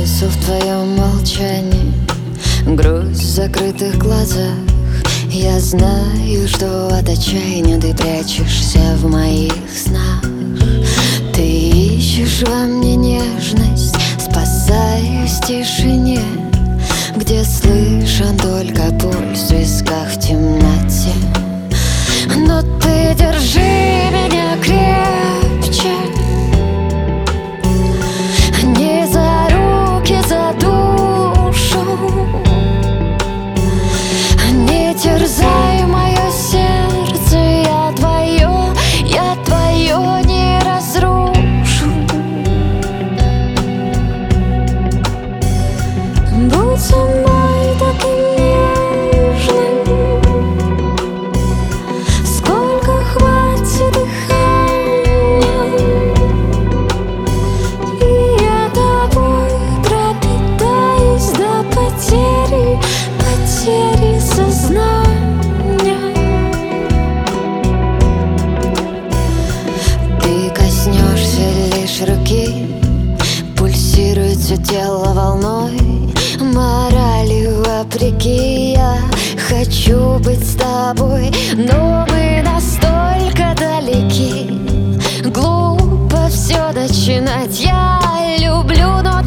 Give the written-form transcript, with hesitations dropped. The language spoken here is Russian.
несу в твоем молчании, грусть в закрытых глазах. Я знаю, что от отчаяния ты прячешься в моих снах. Ты ищешь во мне нежность, спасаясь в тишине, где слышен только пульс в висках в темноте. Но ты держи меня крепче, не за руки, за душу. Не терзай мое сердце, я твое не разрушу. Будь со мной таким нежным, сколько хватит дыхания, и я тобой пропитаюсь до потери сознания. Ты коснешься лишь руки, пульсирует все тело волной. Моралью вопреки я хочу быть с тобой, но мы настолько далеки. Глупо все начинать, я люблю, но